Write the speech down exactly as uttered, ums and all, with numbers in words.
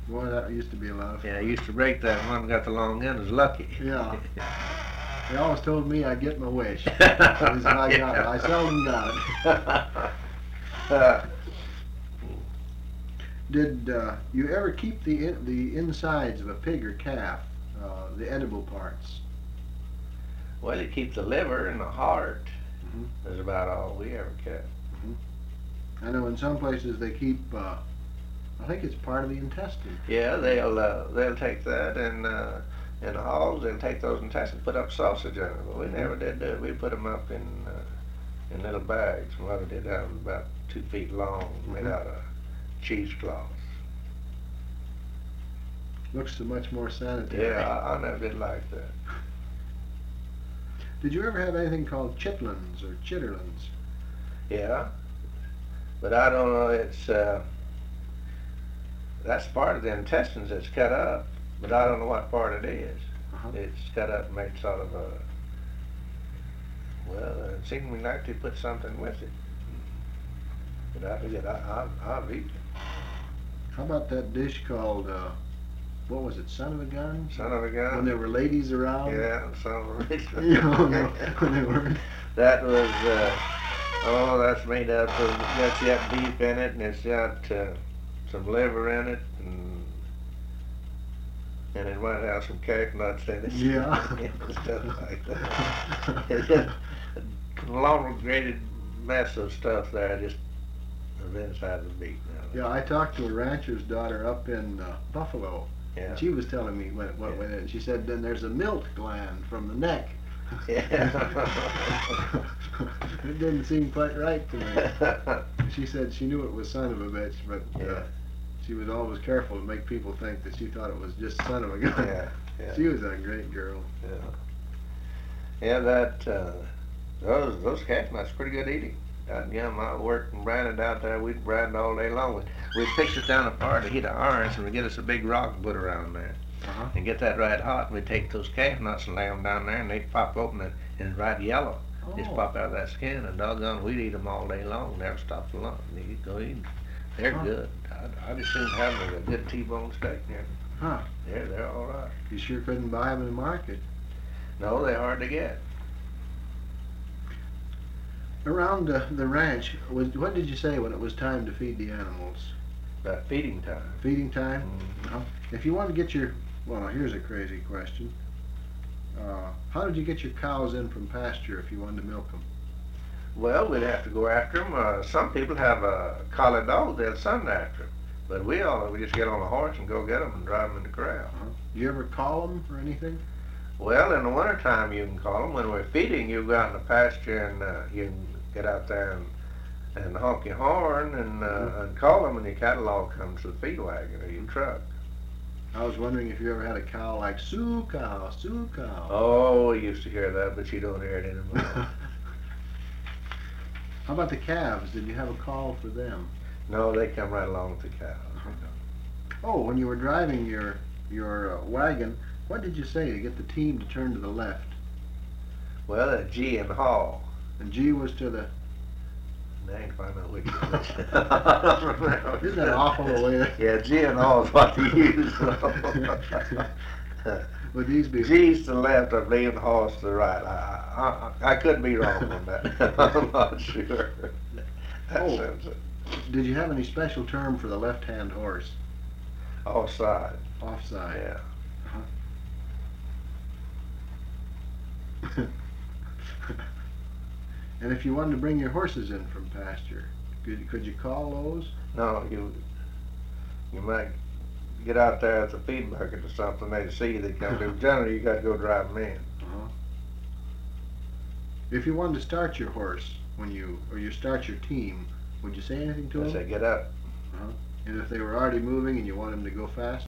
Boy, that used to be a lot of fun. Yeah, I used to break that one. Got the long end. Was lucky. Yeah. They always told me I'd get my wish. Because I got it. I seldom got it. uh, Did uh, you ever keep the in, the insides of a pig or calf, uh, the edible parts? well, you keep the liver and the heart. Mm-hmm. That's about all we ever kept. I know in some places they keep, uh, I think it's part of the intestine. Yeah, they'll uh, they'll take that and uh, in the hogs they'll take those intestines, put up sausage in it. But we never did do it. We put them up in uh, in little bags. Mother did that. It was about two feet long, made Mhm. out of cheesecloth. Looks so much more sanitary. Yeah, I, I never did like that. Did you ever have anything called chitlins or chitterlings? Yeah, but I don't know. It's uh, that's part of the intestines that's cut up, but I don't know what part it is. Uh-huh. It's cut up and made sort of a. Well, it seemed to me like they put something with it, but I forget. I I I've eaten it. How about that dish called, uh, what was it, son of a gun? Son of a gun. When there were ladies around? Yeah, son of a bitch. You know, no, when they weren't. That was. Uh, oh, that's made up of. That's got beef in it, and it's got uh, some liver in it, and and it might have some cake nuts in it. Yeah. And stuff like that. It's just a long grated mess of stuff there, just of inside the beef. Now. Yeah, I talked to a rancher's daughter up in uh, Buffalo. Yeah. And she was telling me what, what Yeah. went in it. She said, then there's a milt gland from the neck. Yeah. It didn't seem quite right to me. She said she knew it was son of a bitch, but uh, Yeah. she was always careful to make people think that she thought it was just son of a gun. Yeah. Yeah. She was a great girl. Yeah. Yeah, that uh, those those calf nuts pretty good eating. Uh, yeah, I worked and branded out there. We'd brand all day long. We'd, we'd pitch it down apart to heat of irons, and we'd get us a big rock and put around there, Uh-huh. and get that right hot. And we'd take those calf nuts and lay them down there, and they'd pop open and, and it's right yellow. Just Oh. pop out of that skin, and doggone, we'd eat them all day long. Never stop for lunch. You go eat 'em. They're Huh. good. I, I just soon have them with a good T-bone steak there. Huh. They're they're all right. You sure couldn't buy them in the market. No, they're hard to get. Around uh, the ranch, was what did you say when it was time to feed the animals? About feeding time. Feeding time? Mhm. No. If you want to get your, well, now here's a crazy question. Uh, how did you get your cows in from pasture if you wanted to milk them? Well, we'd have to go after them. Uh, some people have a collie dog; they'll send after them. But we all we just get on a horse and go get them and drive them in the corral. Uh-huh. Do you ever call them or anything? Well, in the wintertime you can call them. When we're feeding, you go out in the pasture and uh, you can get out there and and honk your horn and uh, Mhm. and call them when your catalog comes to the feed wagon or your truck. I was wondering if you ever had a cow like Sioux cow, Sioux cow. Oh, we used to hear that, but you don't hear it anymore. How about the calves? Did you have a call for them? No, they come right along with the cows. Oh, when you were driving your your uh, wagon, what did you say to get the team to turn to the left? Well, a G and Hall. And G was to the. I ain't find out which is which. Isn't that awful the way that- Yeah, G and Hall is what they use. Would these be? G's to the left, I believe, and Hall's to the right. I, I, I could be wrong on that. I'm not sure. That Oh. sounds it. Did you have any special term for the left-hand horse? Offside. Offside. Yeah. And if you wanted to bring your horses in from pasture, could, could you call those? No, you you might get out there at the feed bucket or something. They see you, they come to. Generally, you got to go drive them in. Uh-huh. If you wanted to start your horse when you, or you start your team, would you say anything to I them? say, get up. Uh-huh. And if they were already moving and you want them to go fast?